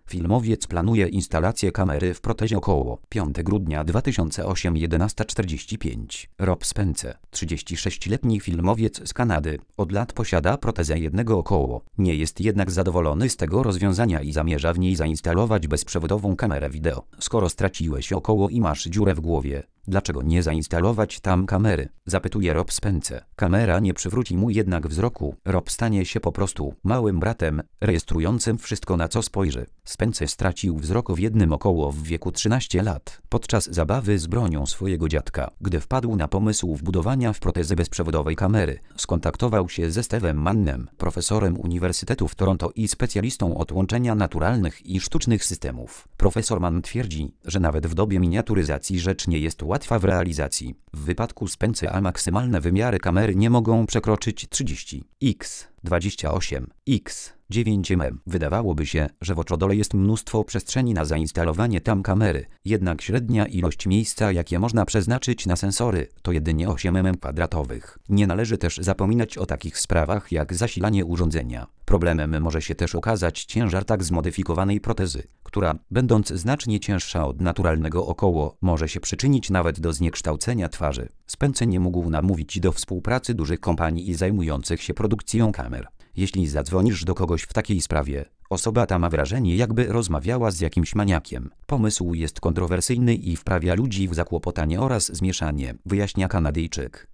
Filmowiec planuje instalację kamery w protezie około 5 grudnia 2008 11:45. Rob Spence, 36-letni filmowiec z Kanady, od lat posiada protezę jednego około. Nie jest jednak zadowolony z tego rozwiązania i zamierza w niej zainstalować bezprzewodową kamerę wideo. Skoro straciłeś około i masz dziurę w głowie, dlaczego nie zainstalować tam kamery? Zapytuje Rob Spence. Kamera nie przywróci mu jednak wzroku. Rob stanie się po prostu małym bratem, rejestrującym wszystko, na co spojrzy. Spence stracił wzrok w jednym około w wieku 13 lat, podczas zabawy z bronią swojego dziadka. Gdy wpadł na pomysł wbudowania w protezę bezprzewodowej kamery, skontaktował się ze Steve'em Mannem, profesorem Uniwersytetu w Toronto i specjalistą od łączenia naturalnych i sztucznych systemów. Profesor Mann twierdzi, że nawet w dobie miniaturyzacji rzecz nie jest łatwa w realizacji. W wypadku Spence a maksymalne wymiary kamery nie mogą przekroczyć 30x28x9 mm. Wydawałoby się, że w oczodole jest mnóstwo przestrzeni na zainstalowanie tam kamery, jednak średnia ilość miejsca, jakie można przeznaczyć na sensory, to jedynie 8 mm². Nie należy też zapominać o takich sprawach jak zasilanie urządzenia. Problemem może się też okazać ciężar tak zmodyfikowanej protezy, która, będąc znacznie cięższa od naturalnego około, może się przyczynić nawet do zniekształcenia twarzy. Spence nie mógł namówić do współpracy dużych kompanii zajmujących się produkcją kamer. Jeśli zadzwonisz do kogoś w takiej sprawie, osoba ta ma wrażenie, jakby rozmawiała z jakimś maniakiem. Pomysł jest kontrowersyjny i wprawia ludzi w zakłopotanie oraz zmieszanie, wyjaśnia Kanadyjczyk.